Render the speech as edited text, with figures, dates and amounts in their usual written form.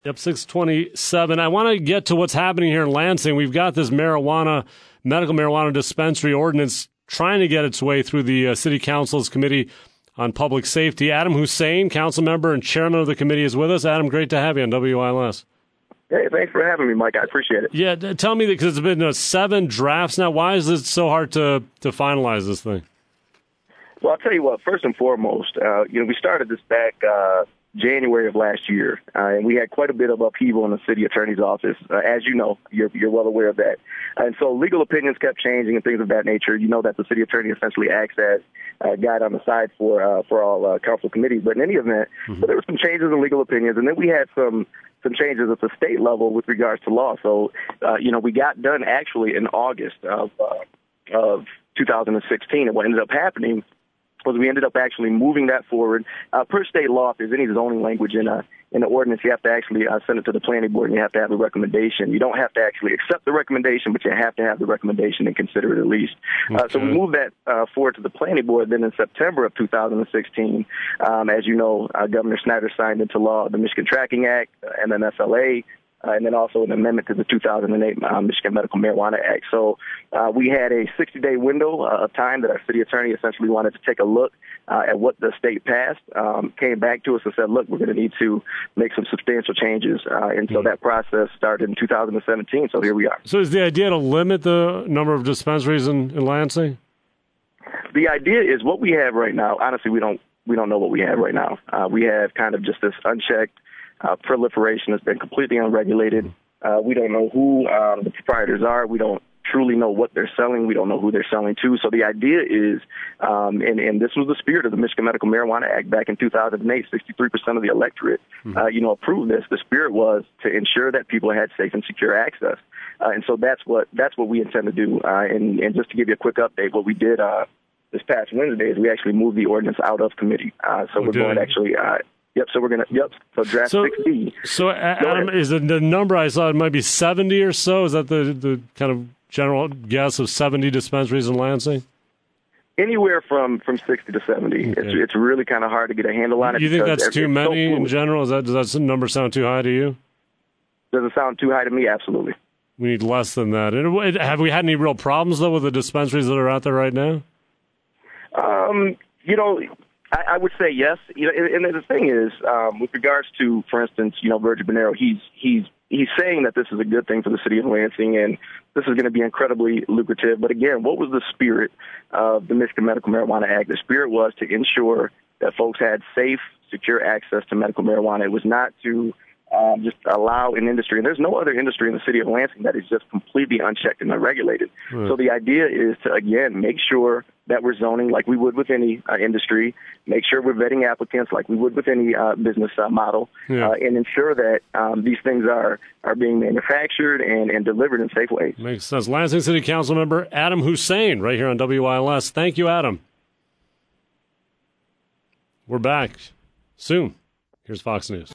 Yep, 627. I want to get to what's happening here in Lansing. We've got this medical marijuana dispensary ordinance trying to get its way through the City Council's Committee on Public Safety. Adam Hussein, council member and chairman of the committee, is with us. Adam, great to have you on WILS. Hey, thanks for having me, Mike. I appreciate it. Yeah, tell me, because it's been 7 drafts now. Why is it so hard to finalize this thing? Well, I'll tell you what, first and foremost, we started this back January of last year, and we had quite a bit of upheaval in the city attorney's office. As you know, you're well aware of that. And so legal opinions kept changing and things of that nature. You know that the city attorney essentially acts as a guide on the side for all council committees. But in any event, so there were some changes in legal opinions, and then we had some changes at the state level with regards to law. So, we got done actually in August of 2016, and what ended up happening was we ended up actually moving that forward. Per state law, if there's any zoning language in the ordinance, you have to actually send it to the planning board, and you have to have a recommendation. You don't have to actually accept the recommendation, but you have to have the recommendation and consider it at least. Okay. So we moved that forward to the planning board. Then in September of 2016, as you know, Governor Snyder signed into law the Michigan Tracking Act, MMFLA, and then also an amendment to the 2008 Michigan Medical Marijuana Act. So we had a 60-day window of time that our city attorney essentially wanted to take a look at what the state passed, came back to us and said, look, we're going to need to make some substantial changes. And so that process started in 2017. So here we are. So is the idea to limit the number of dispensaries in Lansing? The idea is what we have right now. Honestly, we don't know what we have right now. We have kind of just this unchecked proliferation has been completely unregulated. We don't know who the proprietors are. We don't truly know what they're selling. We don't know who they're selling to. So the idea is, and this was the spirit of the Michigan Medical Marijuana Act back in 2008, 63% of the electorate, approved this. The spirit was to ensure that people had safe and secure access. And so that's what we intend to do. And just to give you a quick update, what we did this past Wednesday is we actually moved the ordinance out of committee. So we're going to actually... Yep. So we're gonna. Yep. So draft 6B. So Adam, is it the number I saw? It might be 70 or so. Is that the kind of general guess of 70 dispensaries in Lansing? Anywhere from 60 to 70. Okay. It's really kind of hard to get a handle on it. You think that's too many in general? Does that number sound too high to you? Does it sound too high to me? Absolutely. We need less than that. And have we had any real problems though with the dispensaries that are out there right now? I would say yes. And the thing is, with regards to, for instance, Virgil Bonero, he's saying that this is a good thing for the city of Lansing and this is going to be incredibly lucrative. But again, what was the spirit of the Michigan Medical Marijuana Act? The spirit was to ensure that folks had safe, secure access to medical marijuana. It was not to just allow an industry. And there's no other industry in the city of Lansing that is just completely unchecked and unregulated. Right. So the idea is to, again, make sure that we're zoning like we would with any industry, make sure we're vetting applicants like we would with any business model, and ensure that these things are being manufactured and delivered in safe ways. Makes sense. Lansing City Council member Adam Hussein right here on WILS. Thank you, Adam. We're back soon. Here's Fox News.